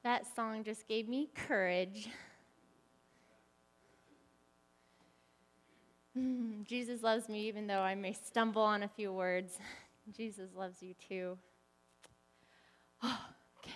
That song just gave me courage. Jesus loves me even though I may stumble on a few words. Jesus loves you too. Oh, okay.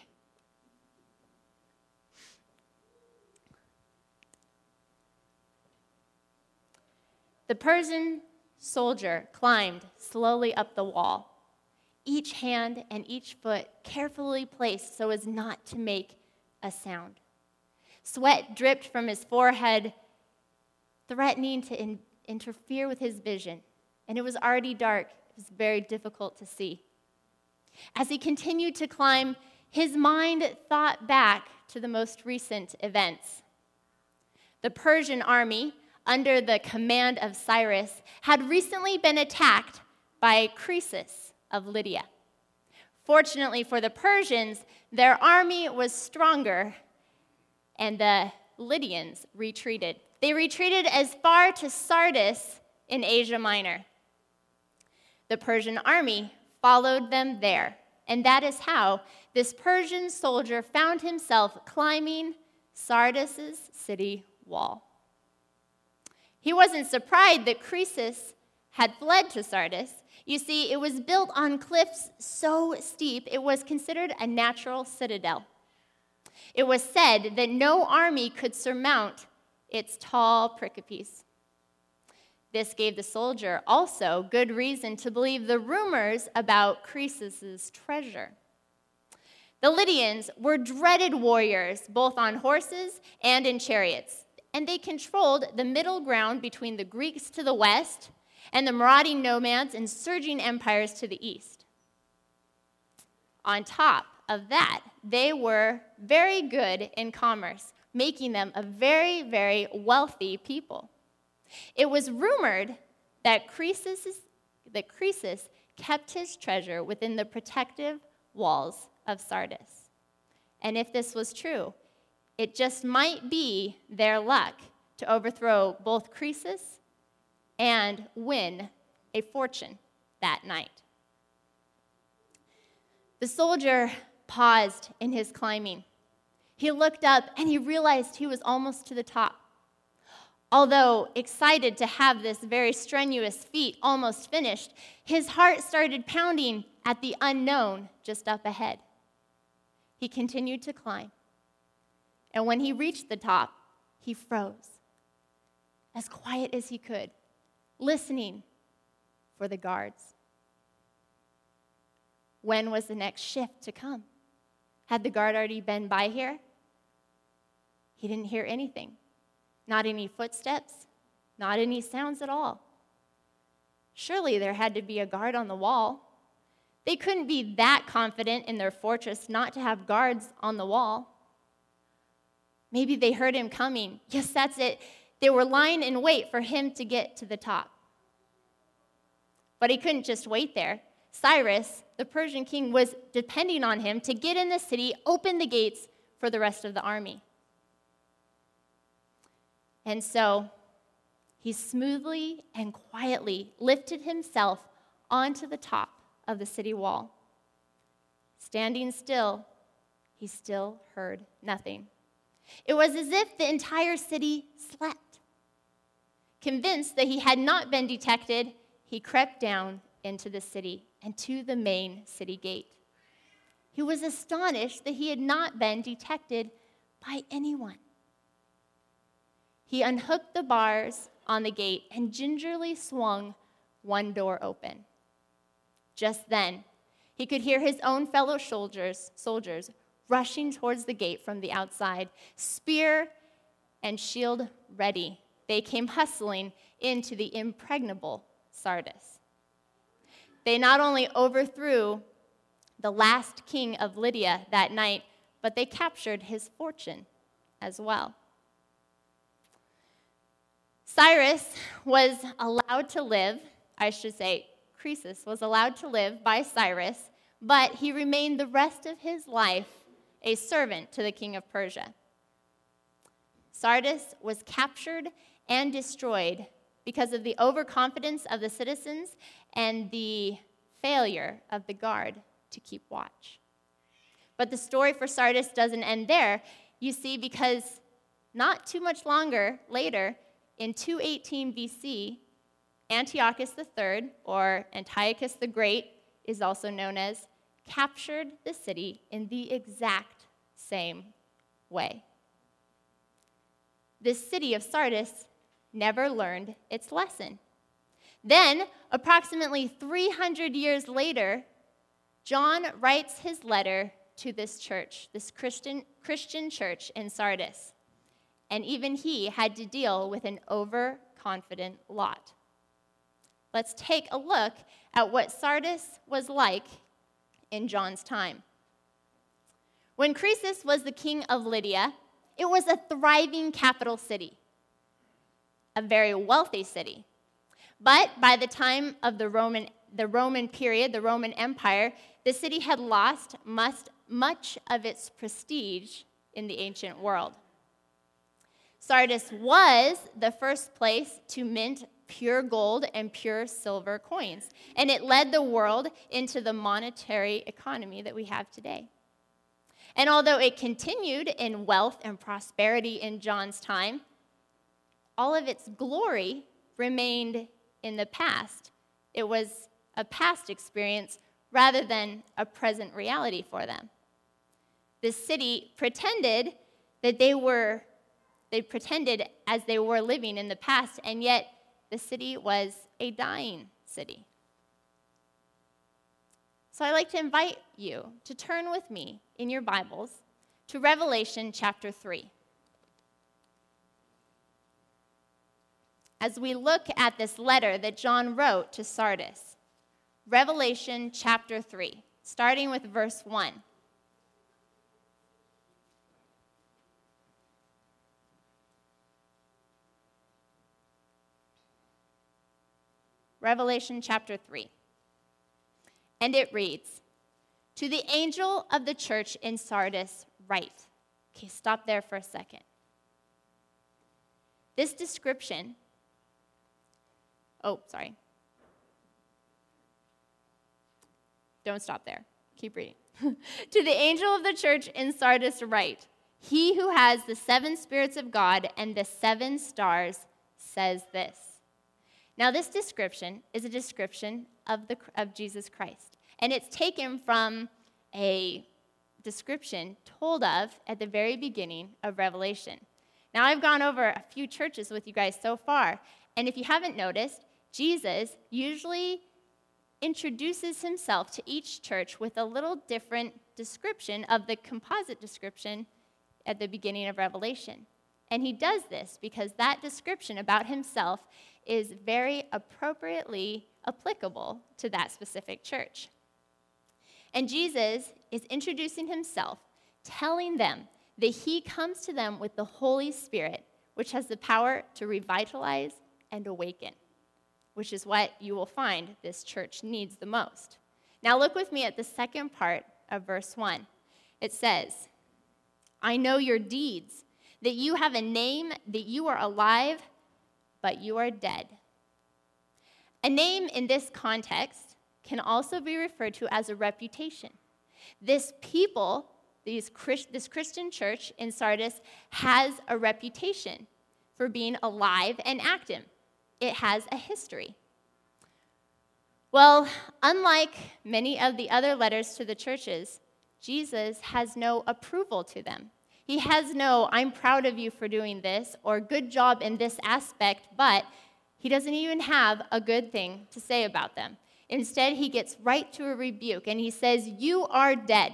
The Persian soldier climbed slowly up the wall, each hand and each foot carefully placed so as not to make a sound. Sweat dripped from his forehead, threatening to interfere with his vision, and it was already dark. It was very difficult to see. As he continued to climb, his mind thought back to the most recent events. The Persian army, under the command of Cyrus, had recently been attacked by Croesus of Lydia. Fortunately for the Persians, their army was stronger, and the Lydians retreated. They retreated as far to Sardis in Asia Minor. The Persian army followed them there, and that is how this Persian soldier found himself climbing Sardis' city wall. He wasn't surprised that Croesus had fled to Sardis. You see, it was built on cliffs so steep it was considered a natural citadel. It was said that no army could surmount its tall pericopes. This gave the soldier also good reason to believe the rumors about Croesus' treasure. The Lydians were dreaded warriors, both on horses and in chariots, and they controlled the middle ground between the Greeks to the west and the marauding nomads and surging empires to the east. On top of that, they were very good in commerce, making them a very, very wealthy people. It was rumored that Croesus kept his treasure within the protective walls of Sardis. And if this was true, it just might be their luck to overthrow both Croesus and win a fortune that night. The soldier paused in his climbing. He looked up and he realized he was almost to the top. Although excited to have this very strenuous feat almost finished, his heart started pounding at the unknown just up ahead. He continued to climb. And when he reached the top, he froze, as quiet as he could, listening for the guards. When was the next shift to come? Had the guard already been by here? He didn't hear anything. Not any footsteps, not any sounds at all. Surely there had to be a guard on the wall. They couldn't be that confident in their fortress not to have guards on the wall. Maybe they heard him coming. Yes, that's it. They were lying in wait for him to get to the top. But he couldn't just wait there. Cyrus, the Persian king, was depending on him to get in the city, open the gates for the rest of the army. And so he smoothly and quietly lifted himself onto the top of the city wall. Standing still, he still heard nothing. It was as if the entire city slept. Convinced that he had not been detected, he crept down into the city and to the main city gate. He was astonished that he had not been detected by anyone. He unhooked the bars on the gate and gingerly swung one door open. Just then, he could hear his own fellow soldiers rushing towards the gate from the outside, spear and shield ready. They came hustling into the impregnable Sardis. They not only overthrew the last king of Lydia that night, but they captured his fortune as well. Cyrus was allowed to live, Croesus was allowed to live by Cyrus, but he remained the rest of his life a servant to the king of Persia. Sardis was captured and destroyed because of the overconfidence of the citizens and the failure of the guard to keep watch. But the story for Sardis doesn't end there, you see, because not too much longer later, in 218 BC, Antiochus III, or Antiochus the Great, is also known as, captured the city in the exact same way. This city of Sardis never learned its lesson. Then, approximately 300 years later, John writes his letter to this church, this Christian church in Sardis. And even he had to deal with an overconfident lot. Let's take a look at what Sardis was like in John's time. When Croesus was the king of Lydia, it was a thriving capital city, a very wealthy city. But by the time of the Roman period, the Roman Empire, the city had lost much of its prestige in the ancient world. Sardis was the first place to mint pure gold and pure silver coins, and it led the world into the monetary economy that we have today. And although it continued in wealth and prosperity in John's time, all of its glory remained in the past. It was a past experience rather than a present reality for them. This city pretended that they pretended as they were living in the past, and yet the city was a dying city. So I'd like to invite you to turn with me in your Bibles to Revelation chapter 3. As we look at this letter that John wrote to Sardis, Revelation chapter 3, starting with verse 1. Revelation chapter 3. And it reads, "To the angel of the church in Sardis write." Okay, stop there for a second. This description, Don't stop there. Keep reading. "To the angel of the church in Sardis write, he who has the 7 spirits of God and the 7 stars says this." Now, this description is a description of Jesus Christ, and it's taken from a description told of at the very beginning of Revelation. Now, I've gone over a few churches with you guys so far, and if you haven't noticed, Jesus usually introduces himself to each church with a little different description of the composite description at the beginning of Revelation. And he does this because that description about himself is very appropriately applicable to that specific church. And Jesus is introducing himself, telling them that he comes to them with the Holy Spirit, which has the power to revitalize and awaken, which is what you will find this church needs the most. Now look with me at the second part of verse 1. It says, "I know your deeds, that you have a name, that you are alive, but you are dead." A name in this context can also be referred to as a reputation. This Christian church in Sardis has a reputation for being alive and active. It has a history. Well, unlike many of the other letters to the churches, Jesus has no approval to them. He has no, "I'm proud of you for doing this," or "good job in this aspect," but he doesn't even have a good thing to say about them. Instead, he gets right to a rebuke, and he says, "You are dead."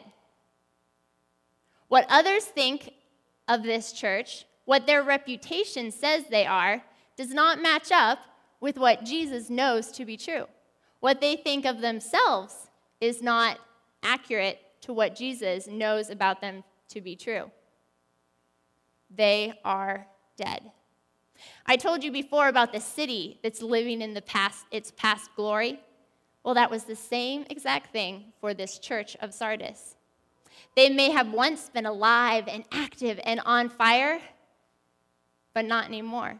What others think of this church, what their reputation says they are, does not match up with what Jesus knows to be true. What they think of themselves is not accurate to what Jesus knows about them to be true. They are dead. I told you before about the city that's living in its past glory. Well, that was the same exact thing for this church of Sardis. They may have once been alive and active and on fire, but not anymore.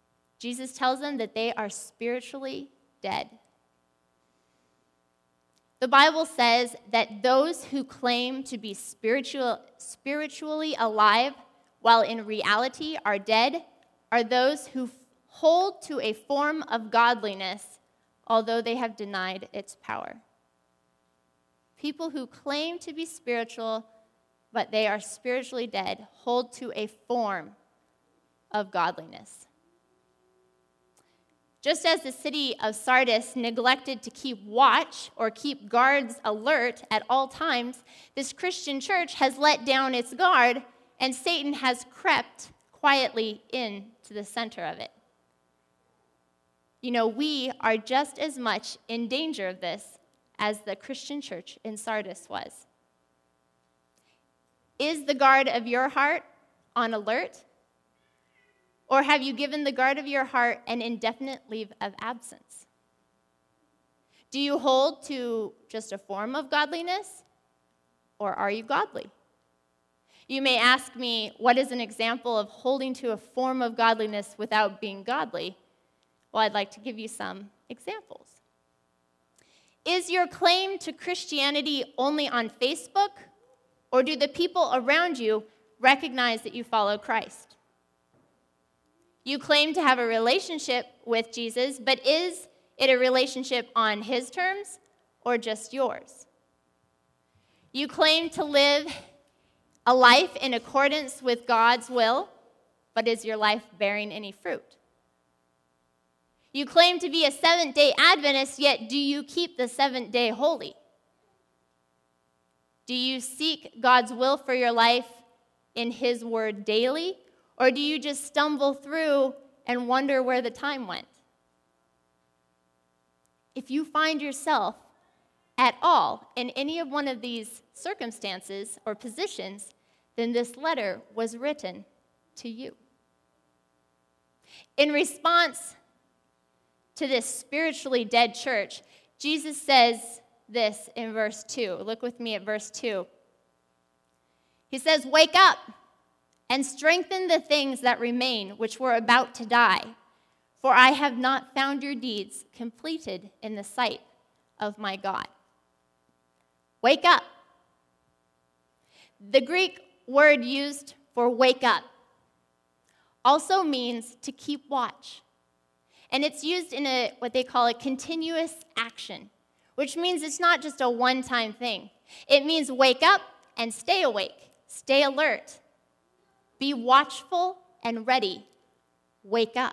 Jesus tells them that they are spiritually dead. The Bible says that those who claim to be spiritually alive while in reality are dead are those who hold to a form of godliness, although they have denied its power. People who claim to be spiritual, but they are spiritually dead, hold to a form of godliness. Just as the city of Sardis neglected to keep watch or keep guards alert at all times, this Christian church has let down its guard, and Satan has crept quietly into the center of it. You know, we are just as much in danger of this as the Christian church in Sardis was. Is the guard of your heart on alert? Or have you given the guard of your heart an indefinite leave of absence? Do you hold to just a form of godliness, or are you godly? You may ask me, what is an example of holding to a form of godliness without being godly? Well, I'd like to give you some examples. Is your claim to Christianity only on Facebook, or do the people around you recognize that you follow Christ? You claim to have a relationship with Jesus, but is it a relationship on his terms or just yours? You claim to live a life in accordance with God's will, but is your life bearing any fruit? You claim to be a Seventh-day Adventist, yet do you keep the seventh day holy? Do you seek God's will for your life in his word daily? Or do you just stumble through and wonder where the time went? If you find yourself at all in any of one of these circumstances or positions, then this letter was written to you. In response to this spiritually dead church, Jesus says this in verse 2. Look with me at verse 2. He says, "Wake up and strengthen the things that remain, which were about to die. For I have not found your deeds completed in the sight of my God." Wake up. The Greek word used for wake up also means to keep watch. And it's used in what they call a continuous action, which means it's not just a one-time thing. It means wake up and stay awake, stay alert. Be watchful and ready. Wake up.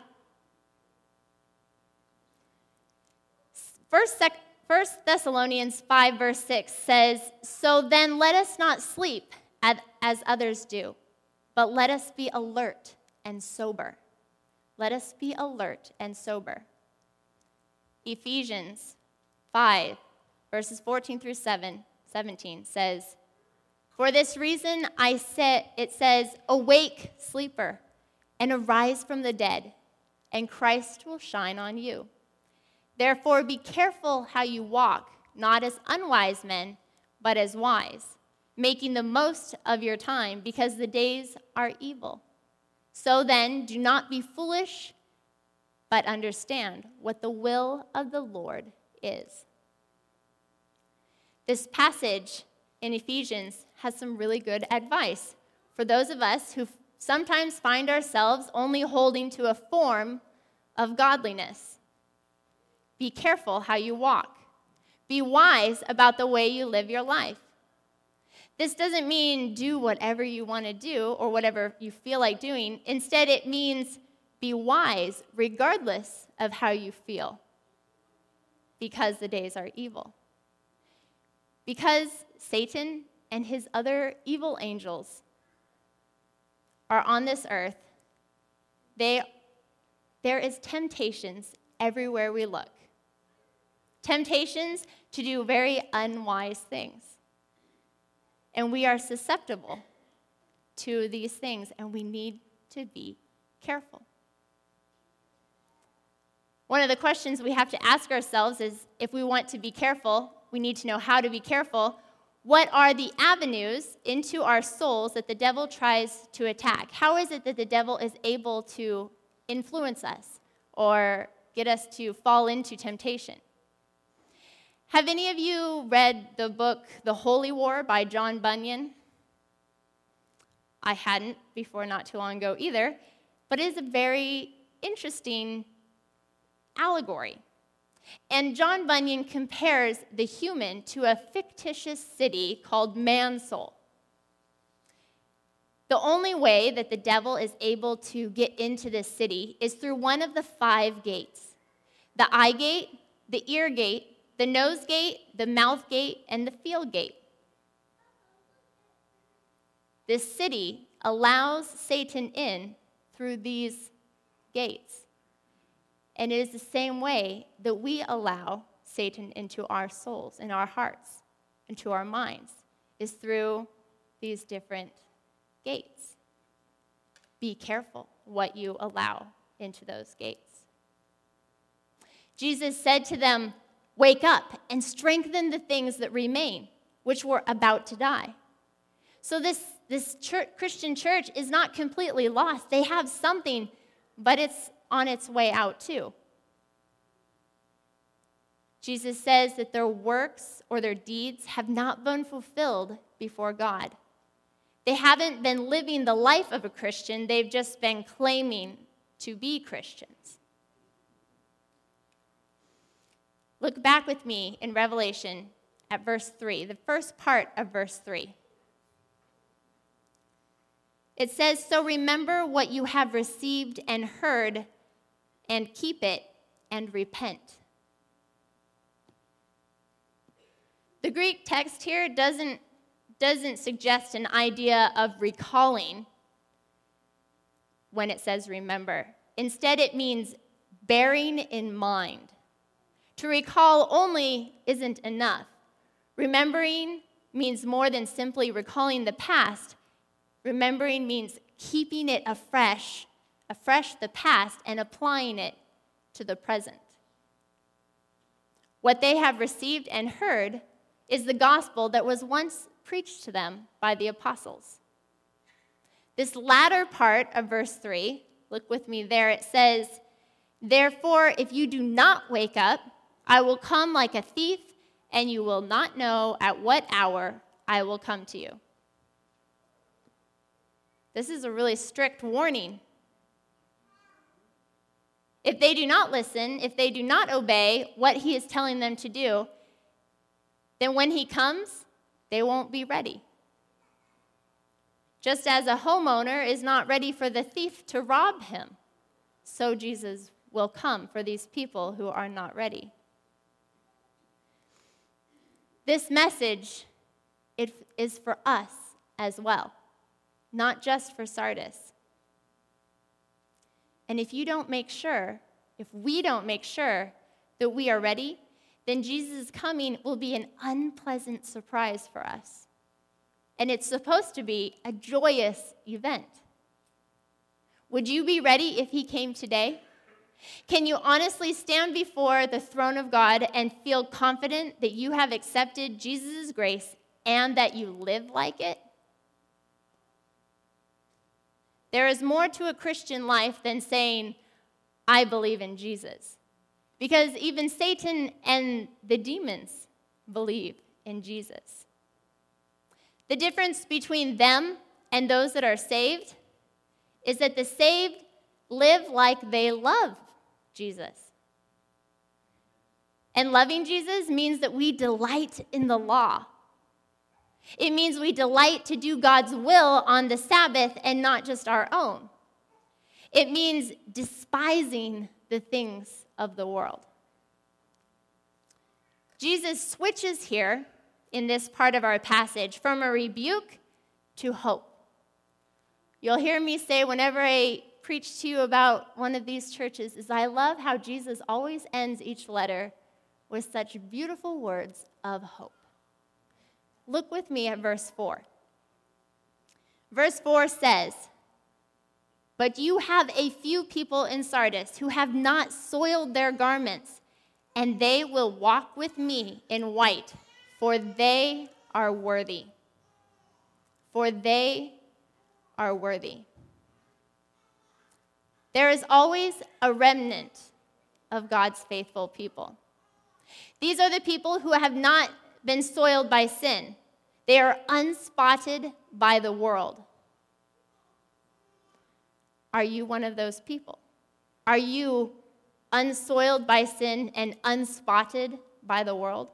First Thessalonians 5, verse 6 says, "So then let us not sleep as others do, but let us be alert and sober." Let us be alert and sober. Ephesians 5, verses 14 through 17 says, "For this reason it says, awake, sleeper, and arise from the dead, and Christ will shine on you. Therefore be careful how you walk, not as unwise men, but as wise, making the most of your time, because the days are evil. So then, do not be foolish, but understand what the will of the Lord is." This passage in Ephesians has some really good advice for those of us who sometimes find ourselves only holding to a form of godliness. Be careful how you walk. Be wise about the way you live your life. This doesn't mean do whatever you want to do or whatever you feel like doing. Instead, it means be wise regardless of how you feel, because the days are evil. Because Satan and his other evil angels are on this earth, there is temptations everywhere we look. Temptations to do very unwise things. And we are susceptible to these things, and we need to be careful. One of the questions we have to ask ourselves is, if we want to be careful, we need to know how to be careful. What are the avenues into our souls that the devil tries to attack? How is it that the devil is able to influence us or get us to fall into temptation? Have any of you read the book The Holy War by John Bunyan? I hadn't before not too long ago either, but it is a very interesting allegory. And John Bunyan compares the human to a fictitious city called Mansoul. The only way that the devil is able to get into this city is through one of the 5 gates: the eye gate, the ear gate, the nose gate, the mouth gate, and the field gate. This city allows Satan in through these gates. And it is the same way that we allow Satan into our souls, in our hearts, into our minds, is through these different gates. Be careful what you allow into those gates. Jesus said to them, "Wake up and strengthen the things that remain, which were about to die." So this Christian church is not completely lost. They have something, but it's on its way out too. Jesus says that their works or their deeds have not been fulfilled before God. They haven't been living the life of a Christian. They've just been claiming to be Christians. Look back with me in Revelation at verse 3, the first part of verse 3. It says, "So remember what you have received and heard, and keep it, and repent." The Greek text here doesn't suggest an idea of recalling when it says remember. Instead, it means bearing in mind. To recall only isn't enough. Remembering means more than simply recalling the past. Remembering means keeping it afresh the past, and applying it to the present. What they have received and heard is the gospel that was once preached to them by the apostles. This latter part of verse 3, look with me there, it says, "Therefore, if you do not wake up, I will come like a thief, and you will not know at what hour I will come to you." This is a really strict warning. If they do not listen, if they do not obey what he is telling them to do, then when he comes, they won't be ready. Just as a homeowner is not ready for the thief to rob him, so Jesus will come for these people who are not ready. This message is for us as well, not just for Sardis. And if we don't make sure that we are ready, then Jesus' coming will be an unpleasant surprise for us. And it's supposed to be a joyous event. Would you be ready if he came today? Can you honestly stand before the throne of God and feel confident that you have accepted Jesus' grace and that you live like it? There is more to a Christian life than saying, "I believe in Jesus." Because even Satan and the demons believe in Jesus. The difference between them and those that are saved is that the saved live like they love Jesus. And loving Jesus means that we delight in the law. It means we delight to do God's will on the Sabbath and not just our own. It means despising the things of the world. Jesus switches here in this part of our passage from a rebuke to hope. You'll hear me say whenever I preach to you about one of these churches is I love how Jesus always ends each letter with such beautiful words of hope. Look with me at verse 4. Verse 4 says, "But you have a few people in Sardis who have not soiled their garments, and they will walk with me in white, for they are worthy." For they are worthy. There is always a remnant of God's faithful people. These are the people who have not been soiled by sin. They are unspotted by the world. Are you one of those people? Are you unsoiled by sin and unspotted by the world?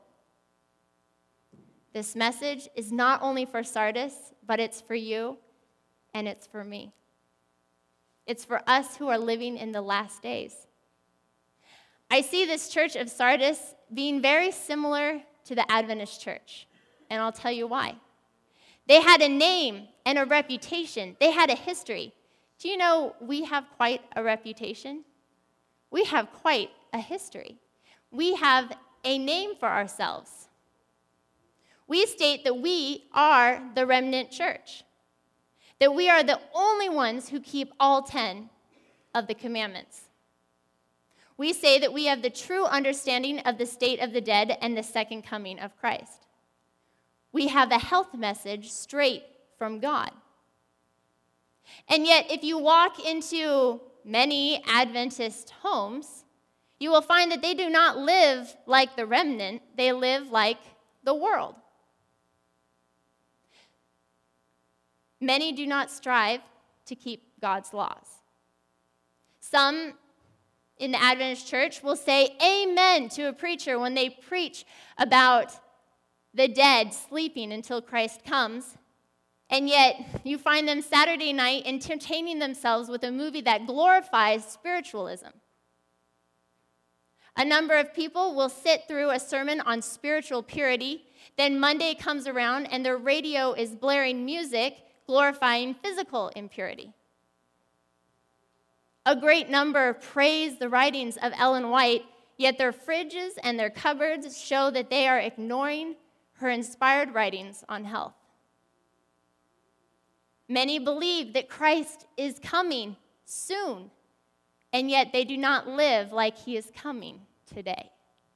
This message is not only for Sardis, but it's for you and it's for me. It's for us who are living in the last days. I see this church of Sardis being very similar to the Adventist church, and I'll tell you why. They had a name and a reputation. They had a history. Do you know we have quite a reputation? We have quite a history. We have a name for ourselves. We state that we are the remnant church, that we are the only ones who keep all 10 of the commandments. We say that we have the true understanding of the state of the dead and the second coming of Christ. We have a health message straight from God. And yet, if you walk into many Adventist homes, you will find that they do not live like the remnant, they live like the world. Many do not strive to keep God's laws. Some in the Adventist church will say amen to a preacher when they preach about the dead sleeping until Christ comes, and yet you find them Saturday night entertaining themselves with a movie that glorifies spiritualism. A number of people will sit through a sermon on spiritual purity, then Monday comes around and their radio is blaring music glorifying physical impurity. A great number praise the writings of Ellen White, yet their fridges and their cupboards show that they are ignoring her inspired writings on health. Many believe that Christ is coming soon, and yet they do not live like he is coming today.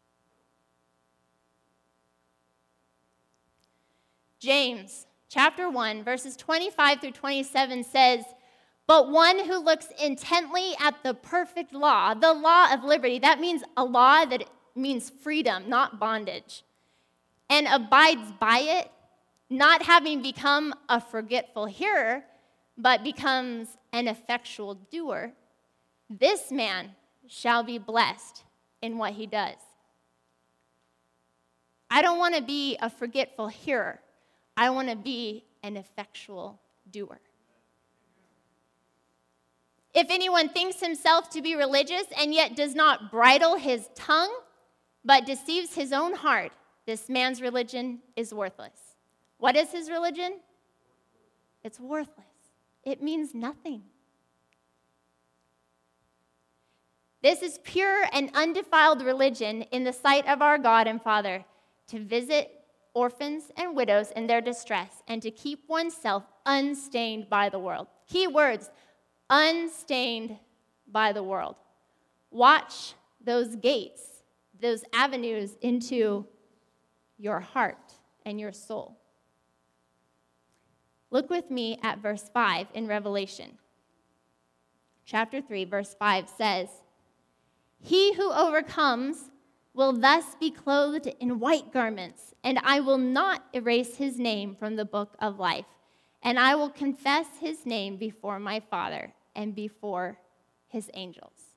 James chapter 1, verses 25 through 27 says, "But one who looks intently at the perfect law, the law of liberty," that means a law that means freedom, not bondage, "and abides by it, not having become a forgetful hearer, but becomes an effectual doer, this man shall be blessed in what he does." I don't want to be a forgetful hearer. I want to be an effectual doer. If anyone thinks himself to be religious and yet does not bridle his tongue, but deceives his own heart, this man's religion is worthless. What is his religion? It's worthless. It means nothing. This is pure and undefiled religion in the sight of our God and Father, to visit orphans and widows in their distress, and to keep oneself unstained by the world. Key words, unstained by the world. Watch those gates, those avenues into your heart and your soul. Look with me at verse 5 in Revelation. Chapter 3, verse 5 says, "He who overcomes will thus be clothed in white garments, and I will not erase his name from the book of life, and I will confess his name before my Father and before his angels."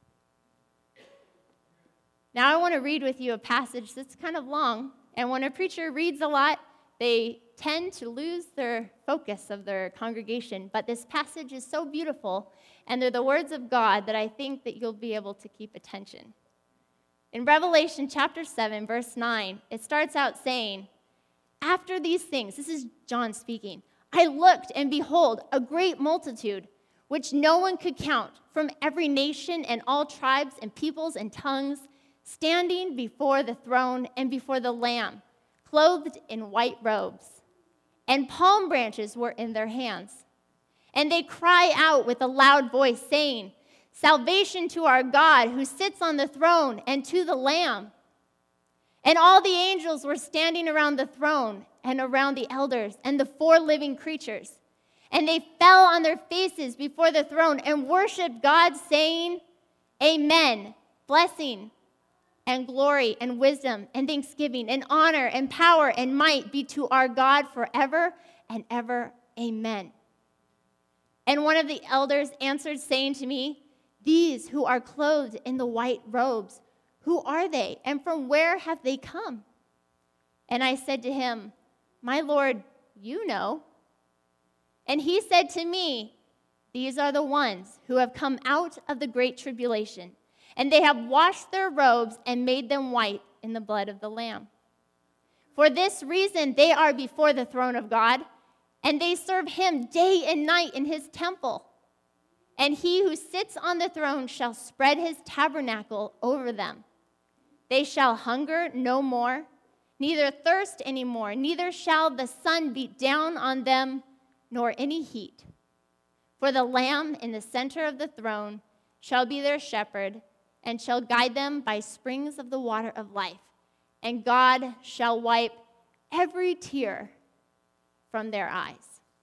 Now I want to read with you a passage that's kind of long, and when a preacher reads a lot, they tend to lose their focus of their congregation, but this passage is so beautiful, and they're the words of God that I think that you'll be able to keep attention. In Revelation chapter 7, verse 9, it starts out saying, "After these things," this is John speaking, "I looked, and behold, a great multitude, which no one could count, from every nation and all tribes and peoples and tongues, standing before the throne and before the Lamb, clothed in white robes, and palm branches were in their hands. And they cry out with a loud voice, saying, 'Salvation to our God who sits on the throne and to the Lamb.' And all the angels were standing around the throne and around the elders and the 4 living creatures. And they fell on their faces before the throne and worshiped God, saying, 'Amen, blessing and glory and wisdom and thanksgiving and honor and power and might be to our God forever and ever. Amen. And one of the elders answered, saying to me, these who are clothed in the white robes, who are they, and from where have they come? And I said to him, my Lord, you know. And he said to me, these are the ones who have come out of the great tribulation, and they have washed their robes and made them white in the blood of the Lamb. For this reason they are before the throne of God, and they serve him day and night in his temple. And he who sits on the throne shall spread his tabernacle over them. They shall hunger no more, neither thirst any more, neither shall the sun beat down on them, nor any heat. For the Lamb in the center of the throne shall be their shepherd, and shall guide them by springs of the water of life. And God shall wipe every tear from their eyes.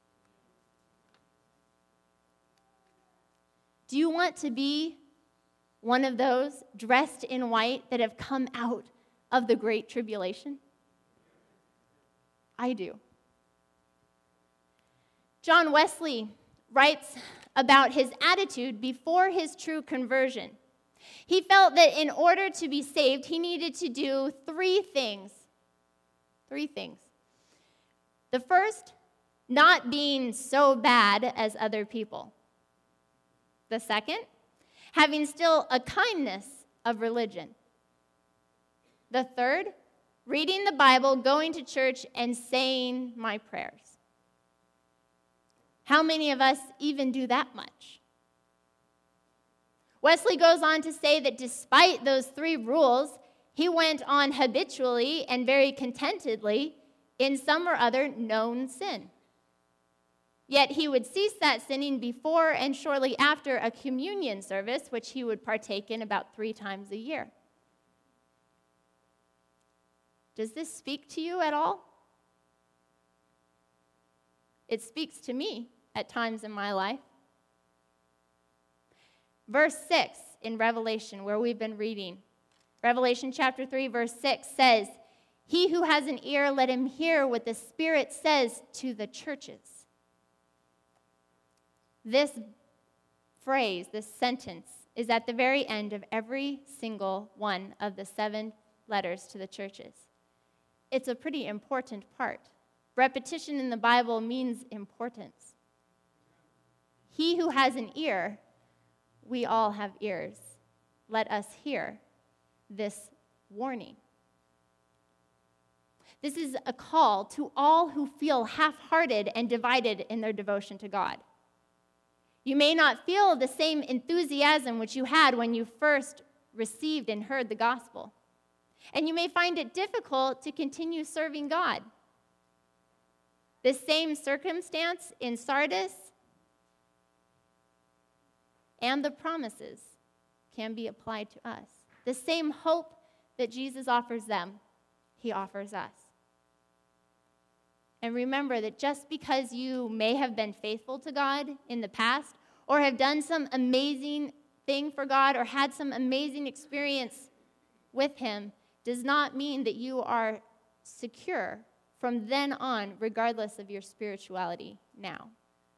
Do you want to be one of those dressed in white that have come out of the great tribulation? I do. John Wesley writes about his attitude before his true conversion. He felt that in order to be saved, he needed to do three things. The first, not being so bad as other people. The second, having still a kindness of religion. The third, reading the Bible, going to church, and saying my prayers. How many of us even do that much? Wesley goes on to say that despite those three rules, he went on habitually and very contentedly in some or other known sin. Yet he would cease that sinning before and shortly after a communion service, which he would partake in about 3 times a year. Does this speak to you at all? It speaks to me at times in my life. Verse 6 in Revelation, where we've been reading, Revelation chapter 3, verse 6 says, he who has an ear, let him hear what the Spirit says to the churches. This phrase, this sentence, is at the very end of every single one of the 7 letters to the churches. It's a pretty important part. Repetition in the Bible means importance. He who has an ear, we all have ears. Let us hear this warning. This is a call to all who feel half-hearted and divided in their devotion to God. You may not feel the same enthusiasm which you had when you first received and heard the gospel. And you may find it difficult to continue serving God. The same circumstance in Sardis and the promises can be applied to us. The same hope that Jesus offers them, he offers us. And remember that just because you may have been faithful to God in the past, or have done some amazing thing for God, or had some amazing experience with him, does not mean that you are secure from then on, regardless of your spirituality now.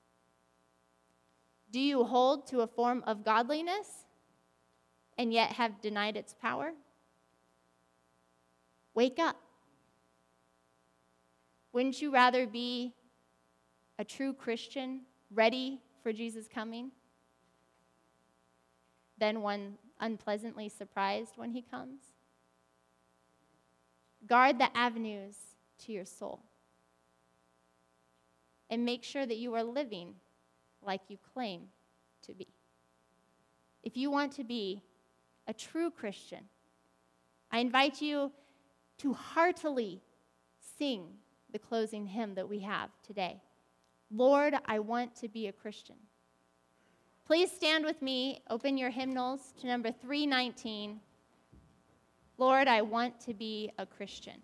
Do you hold to a form of godliness and yet have denied its power? Wake up. Wouldn't you rather be a true Christian, ready for Jesus' coming, than one unpleasantly surprised when he comes? Guard the avenues to your soul. And make sure that you are living like you claim to be. If you want to be a true Christian, I invite you to heartily sing the closing hymn that we have today. Lord, I want to be a Christian. Please stand with me. Open your hymnals to number 319. Lord, I want to be a Christian.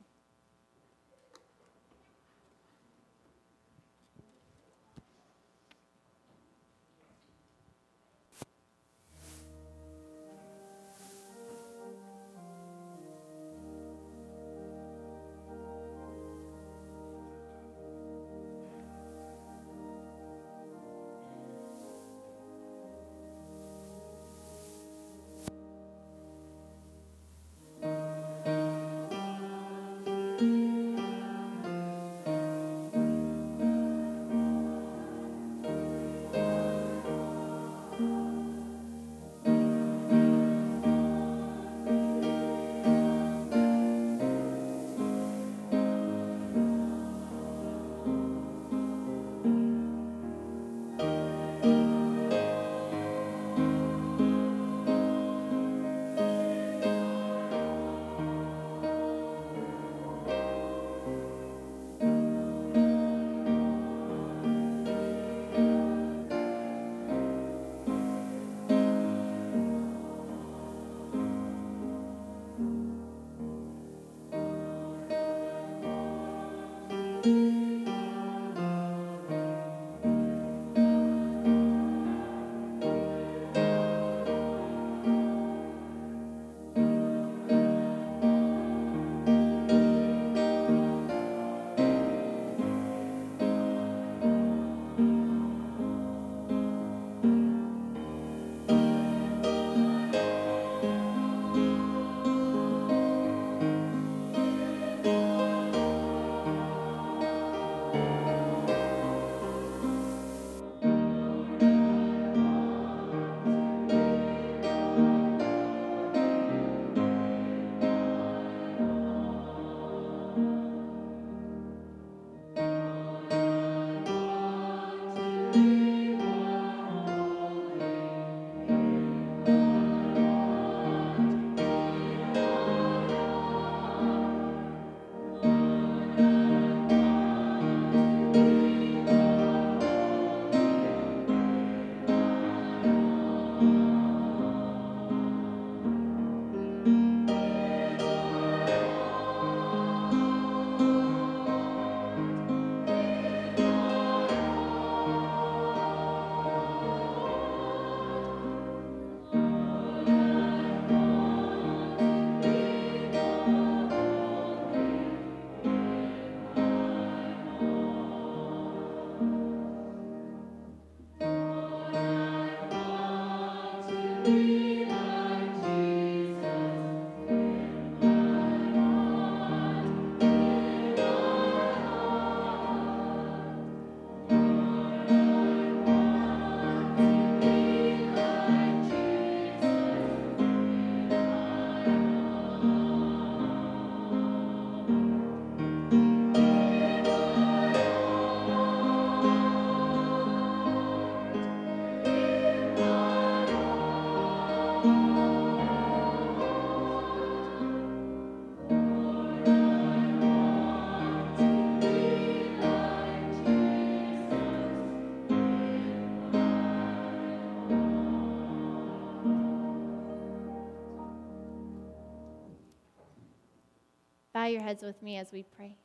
Bow your heads with me as we pray.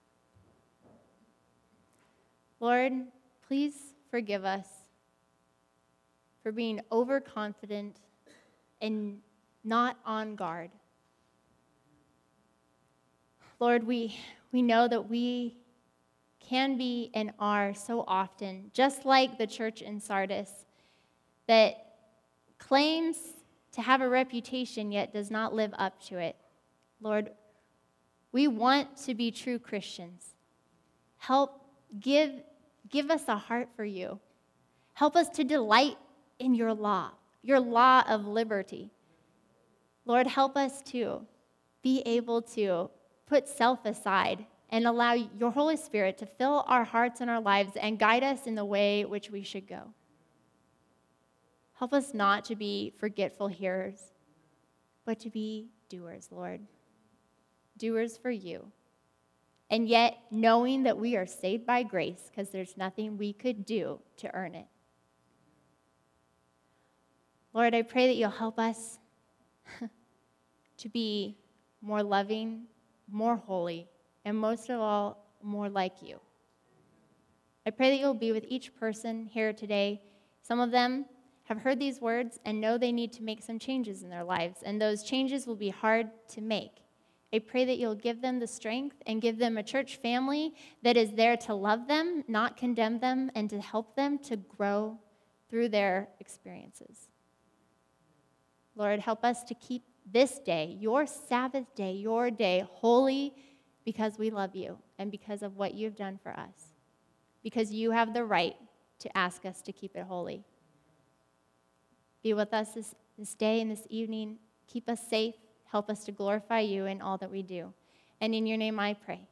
Lord, please forgive us for being overconfident and not on guard. Lord, we know that we can be and are so often, just like the church in Sardis, that claims to have a reputation yet does not live up to it. Lord, we want to be true Christians. Give us a heart for you. Help us to delight in your law of liberty. Lord, help us to be able to put self aside and allow your Holy Spirit to fill our hearts and our lives and guide us in the way which we should go. Help us not to be forgetful hearers, but to be doers, Lord. Doers for you. And yet, knowing that we are saved by grace because there's nothing we could do to earn it. Lord, I pray that you'll help us to be more loving, more holy, and most of all, more like you. I pray that you'll be with each person here today. Some of them have heard these words and know they need to make some changes in their lives, and those changes will be hard to make. I pray that you'll give them the strength and give them a church family that is there to love them, not condemn them, and to help them to grow through their experiences. Lord, help us to keep this day, your Sabbath day, your day, holy because we love you and because of what you've done for us. Because you have the right to ask us to keep it holy. Be with us this day and this evening. Keep us safe. Help us to glorify you in all that we do. And in your name I pray.